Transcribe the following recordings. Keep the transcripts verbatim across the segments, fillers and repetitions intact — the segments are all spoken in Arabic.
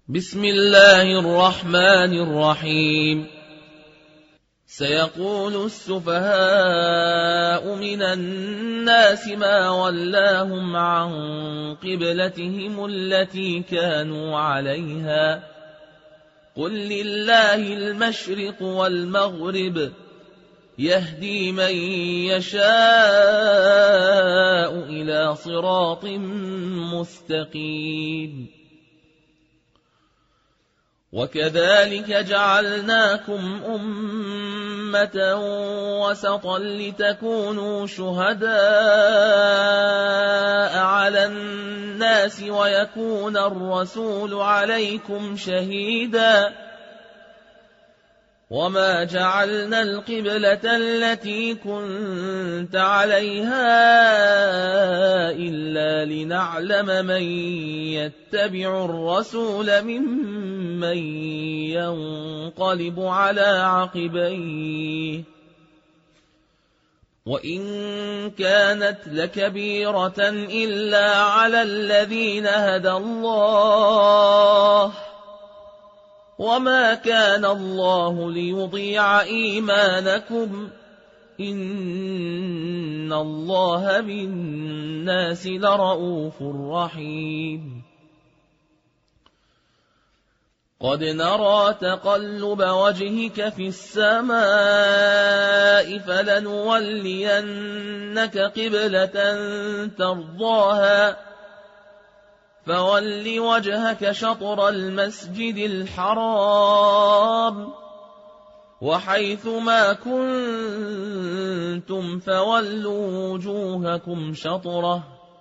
بسم الله الرحمن الرحيم. سيقول السفهاء من الناس ما ولاهم عن قبلتهم التي كانوا عليها قل لله المشرق والمغرب يهدي من يشاء إلى صراط مستقيم. وكذلك جعلناكم أمة وسطا لتكونوا شهداء على الناس ويكون الرسول عليكم شهيدا. وما جعلنا القبلة التي كنت عليها إلا لنعلم من يتبع الرسول ممن ينقلب على عقبيه وإن كانت لكبيرة إلا على الذين هدى الله وما كان الله ليضيع إيمانكم إن الله بالناس لرءوف رحيم. قد نرى تقلب وجهك في السماء فلنولينك قبلة ترضاها فول وجهك شطر المسجد الحرام وحيث ما كنتم فولوا وجوهكم شطره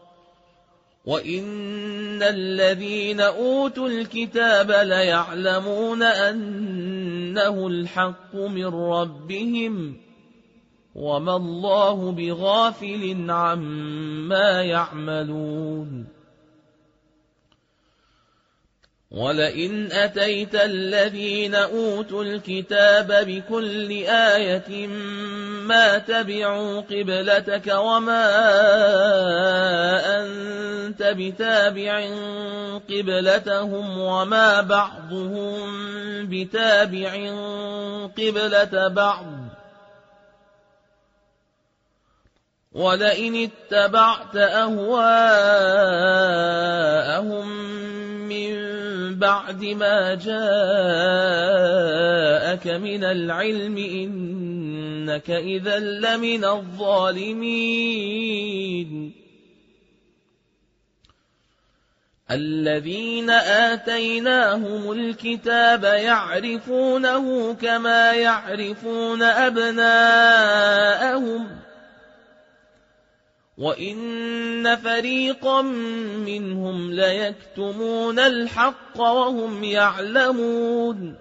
وإن الذين أوتوا الكتاب ليعلمون أنه الحق من ربهم وما الله بغافل عما يعملون. ولئن أتيت الذين أوتوا الكتاب بكل آية ما تبعوا قبلتك وما أنت بتابع قبلتهم وما بعضهم بتابع قبلة بعض ولئن اتبعت أهواءهم من بعد ما جاءك من العلم إنك إذا لمن الظالمين. الذين آتيناهم الكتاب يعرفونه كما يعرفون أبناءهم وإن فريقا منهم ليكتمون الحق وهم يعلمون.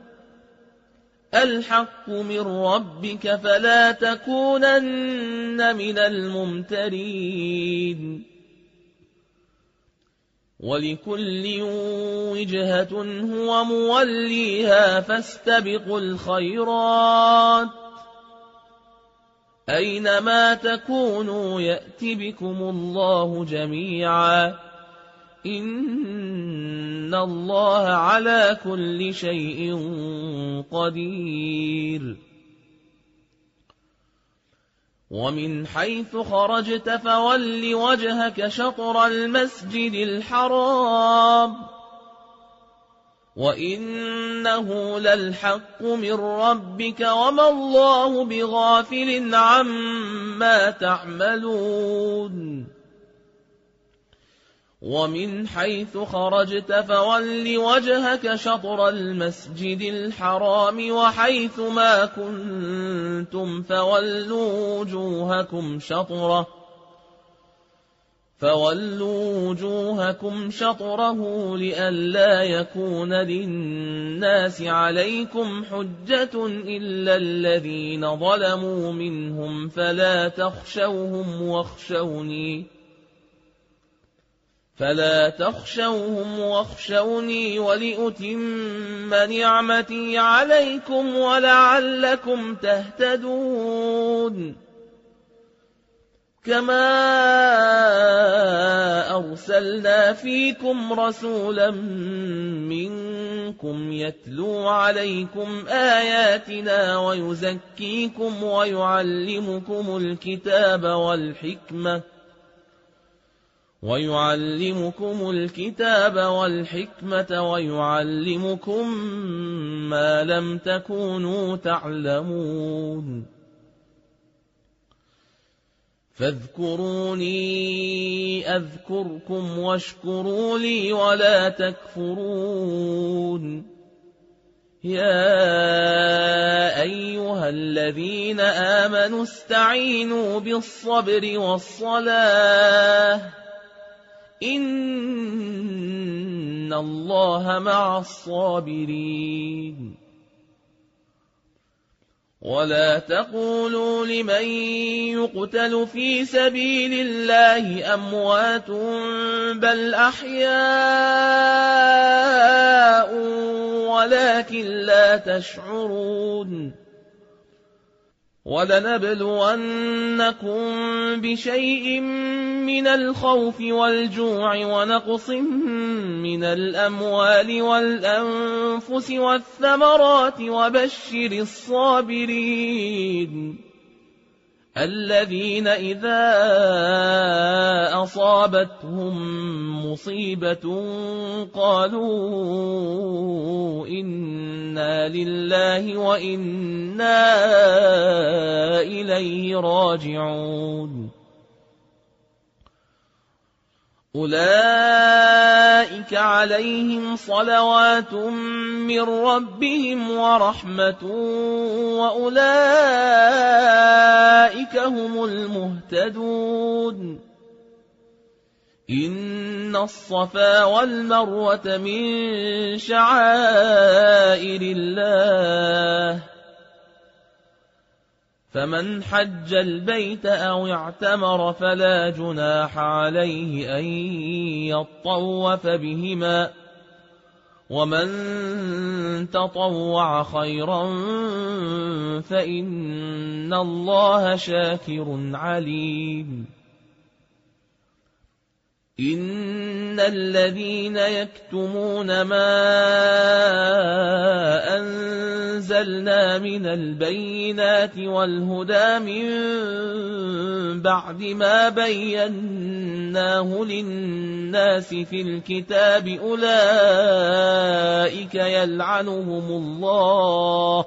الحق من ربك فلا تكونن من الممترين. ولكل وجهة هو موليها فاستبقوا الخيرات أينما تكونوا يأت بكم الله جميعا إن الله على كل شيء قدير. ومن حيث خرجت فول وجهك شطر المسجد الحرام وإنه للحق من ربك وما الله بغافل عما تعملون. ومن حيث خرجت فول وجهك شطر المسجد الحرام وحيث ما كنتم فولوا وجوهكم شطره فولوا وجوهكم شطره لئلا يكون للناس عليكم حجة إلا الذين ظلموا منهم فلا تخشوهم واخشوني فلا تخشوهم واخشوني ولأتم نعمتي عليكم ولعلكم تهتدون. كما أرسلنا فيكم رسولا منكم ربكم يتلو عليكم آياتنا ويزكيكم ويعلمكم الكتاب والحكمة ويعلمكم الكتاب والحكمة ويعلمكم ما لم تكونوا تعلمون فاذكروني أذكركم واشكروا لي ولا تكفرون يا أيها الذين آمنوا استعينوا بالصبر والصلاة إن الله مع الصابرين ولا تقولوا لمن يقتل في سبيل الله أموات بل أحياء ولكن لا تشعرون ولنبلونكم بشيء من الخوف والجوع ونقص من الأموال والأنفس والثمرات وبشر الصابرين الذين إذا أصابتهم مصيبة قالوا إنا لله وإنا إليه راجعون أولئك عليهم صلوات من ربهم ورحمة وأولئك هم المهتدون إن الصفا والمروة من شعائر الله فمن حج البيت أو اعتمر فلا جناح عليه أن يطوف بهما ومن تطوع خيرا فإن الله شاكر عليم إن الذين يكتمون ما أنزلنا من البينات والهدى من بعد ما بيناه للناس في الكتاب أولئك يلعنهم الله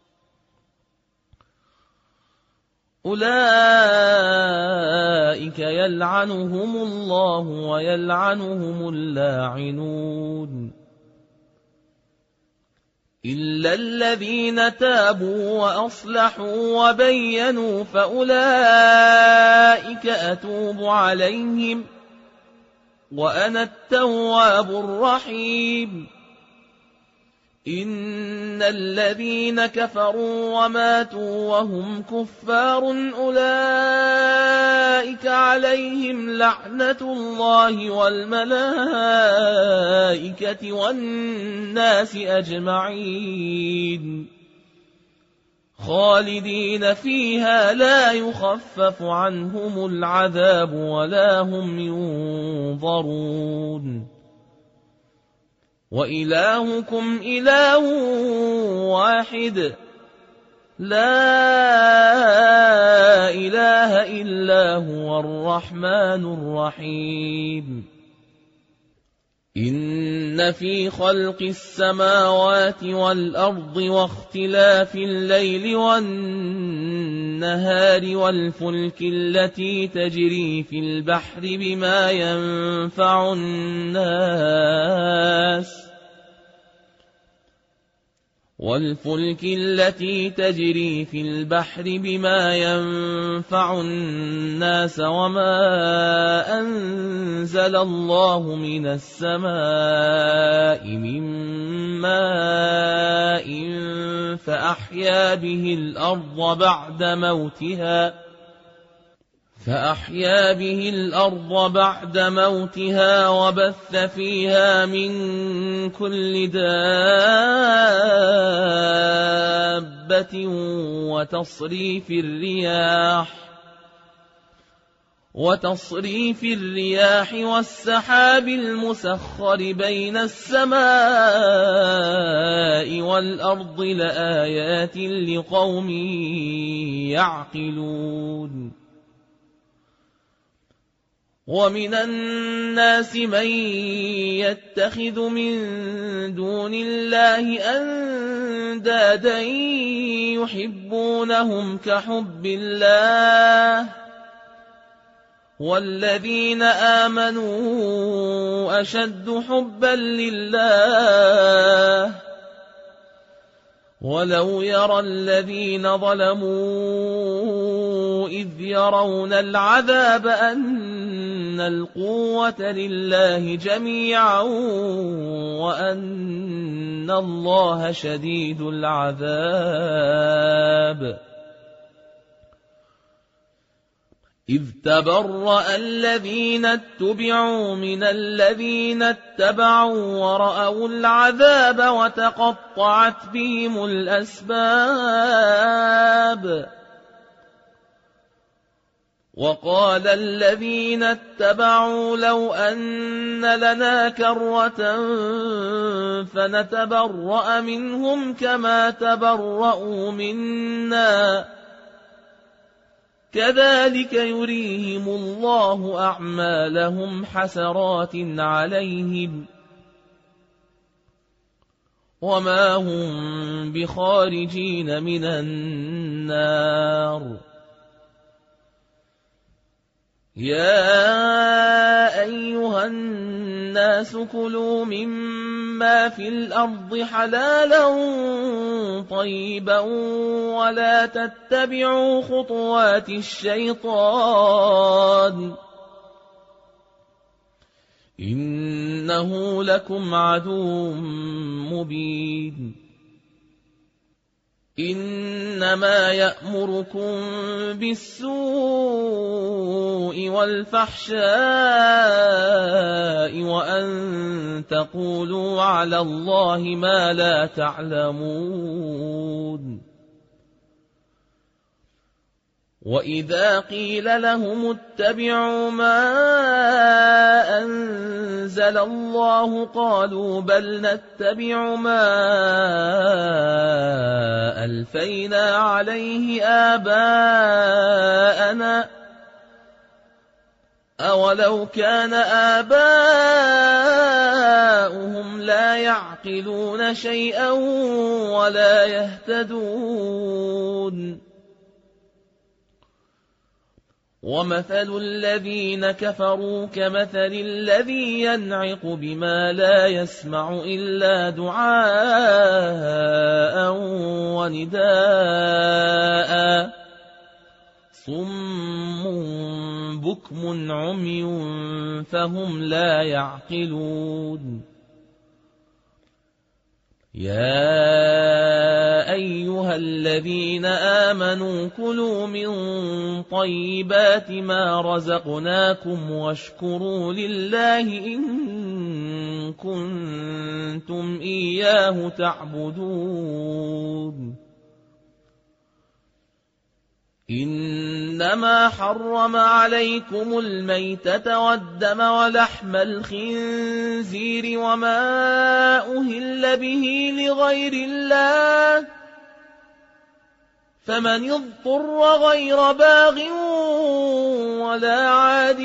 أولئك يلعنهم الله ويلعنهم اللاعنون إلا الذين تابوا وأصلحوا وبينوا فأولئك أتوب عليهم وأنا التواب الرحيم إن الذين كفروا وماتوا وهم كفار أولئك عليهم لعنة الله والملائكة والناس أجمعين خالدين فيها لا يخفف عنهم العذاب ولا هم ينظرون وإلهكم إله واحد لا إله إلا هو الرحمن الرحيم إن في خلق السماوات والأرض واختلاف الليل والنهار والفلك التي تجري في البحر بما ينفع الناس والفلك التي تجري في البحر بما ينفع الناس وما أنزل الله من السماء من ماء فأحيا به الأرض بعد موتها فأحيا به الأرض بعد موتها وبث فيها من كل دابة وتصريف الرياح وتصريف الرياح والسحاب المسخر بين السماء والأرض لآيات لقوم يعقلون ومن الناس من يتخذ من دون الله أندادا يحبونهم كحب الله والذين آمنوا أشد حبا لله ولو يرى الذين ظلموا إذ يرون العذاب أن القوة لله جميعا وأن الله شديد العذاب إذ تبرأ الذين اتبعوا من الذين اتبعوا ورأوا العذاب وتقطعت بهم الأسباب وقال الذين اتبعوا لو أن لنا كرة فنتبرأ منهم كما تبرأوا منا كذلك يريهم الله أعمالهم حسرات عليهم وما هم بخارجين من النار يا أيها الناس كلوا مما في الأرض حلالا طيبا ولا تتبعوا خطوات الشيطان إنه لكم عدو مبين إنما يأمركم بالسوء والفحشاء وأن تقولوا على الله ما لا تعلمون وإذا قيل لهم اتبعوا ما أنزل الله قالوا بل نتبع ما ألفينا عليه آباءنا أولو كان آباؤهم لا يعقلون شيئا ولا يهتدون ومثل الذين كفروا كمثل الذي ينعق بما لا يسمع إلا دعاء ونداء صم بكم عمي فهم لا يعقلون يا أيها الذين آمنوا كلوا من طيبات ما رزقناكم واشكروا لله إن كنتم إياه تعبدون إنما حرم عليكم الميتة والدم ولحم الخنزير وما أهل به لغير الله فمن اضطر غير باغ ولا عاد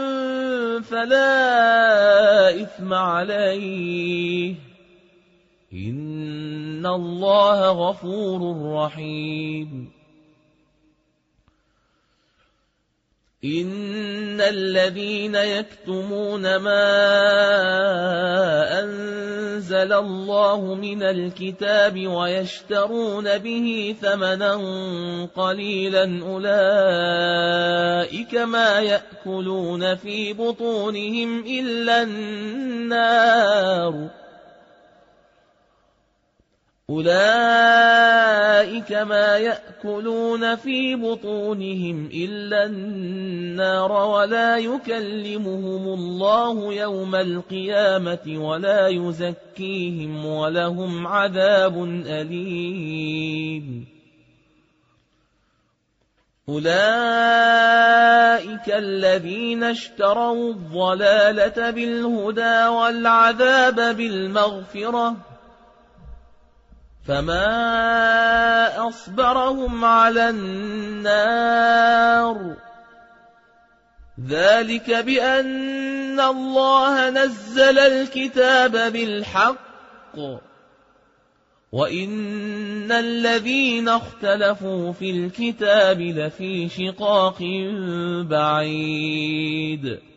فلا إثم عليه إن الله غفور رحيم إن الذين يكتمون ما أنزل الله من الكتاب ويشترون به ثمنا قليلا أولئك ما يأكلون في بطونهم إلا النار أولئك ما يأكلون في بطونهم إلا النار ولا يكلمهم الله يوم القيامة ولا يزكيهم ولهم عذاب أليم أولئك الذين اشتروا الضلالة بالهدى والعذاب بالمغفرة فما أصبرهم على النار ذلك بأن الله نزل الكتاب بالحق وإن الذين اختلفوا في الكتاب لفي شقاق بعيد